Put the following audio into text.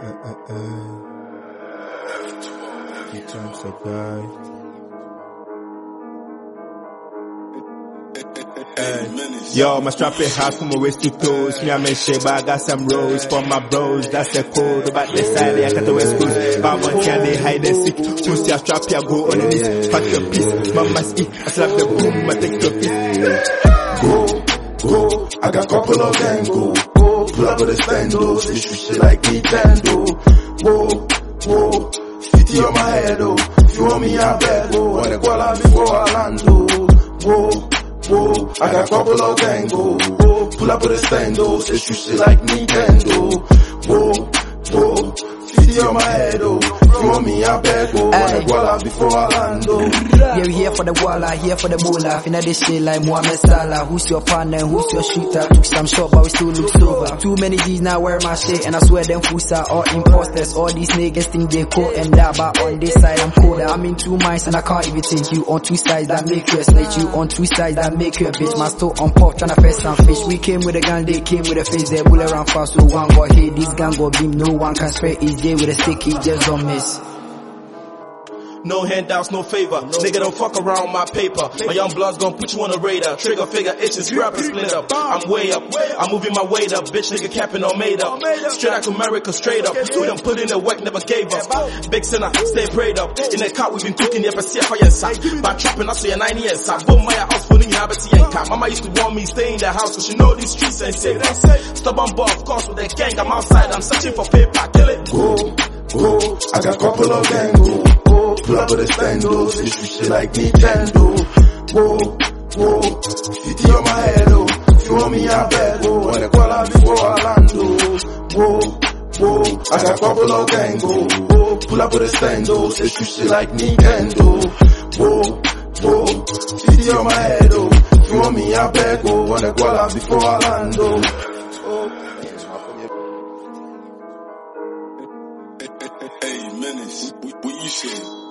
You turn so bright. Yo, my strap it hard from my waist to toes. Me, I make shit, but I got some rolls for my bros. That's the code. About the side, I got the West Coast. But one can they hide and seek. Pussy, I strap here, go on the knees. Fuck your piece, mama's eat. I slap the boom, I take your piece. Go, I got couple of gang, go. Pull up with the standos, they shoot shit like Nintendo. Whoa, 50 on my head, oh. If you want me, I bet, go. Wanna call out before Orlando. Whoa, I got couple of gang, go. Pull up with the standos, they shoot shit like Nintendo. Whoa, 50 on my head, oh. If you want me, I bet, go. Wanna call out before Orlando. Yeah, we here for the walla, here for the moolah. Finna this shit like Mohamed Salah. Who's your partner, who's your shooter? Took some shot, but we still look sober. Too many G's now wear my shit, and I swear them fools are all imposters. All these niggas think they cool and that, but on this side I'm colder. I'm in two minds and I can't even take you on two sides that make you a snitch. You on two sides that make you a bitch. My store on pop, tryna fetch some fish. We came with a gun, they came with a face. They bull around fast, so one got hit. This gun got beam, no one can spray. EJ with a stick, he just don't miss. No handouts, no favor. Nigga, don't fuck around my paper. My young blood's gon' put you on the radar. Trigger figure itching, scrap and split up. I'm way up. I'm moving my weight up. Bitch, nigga, capping all made up. Straight out to America, straight up. We done put in the work, never gave up. Big sinner, stay prayed up. In the car, we been cooking, never see a fire side. By trapping, I say a 90 years. I boom my house, putting you habits, ain't cap. Mama used to want me stay in the house, cause she know these streets ain't safe. Stubborn boy, of course, with that gang, I'm outside. I'm searching for paper, kill it. Go, I got couple of gang, go. Pull up with the standos, they shoot shit like Nintendo. Whoa, 50 on my head, oh. If you want me, I bet, go. Wanna call out before Orlando. Whoa, I got couple of gang, go. Pull up with the standos, they shoot shit like Nintendo. Whoa, 50 on my head, oh. If you want me, I bet, go. Wanna call out before Orlando. Hey, Menace, what you say?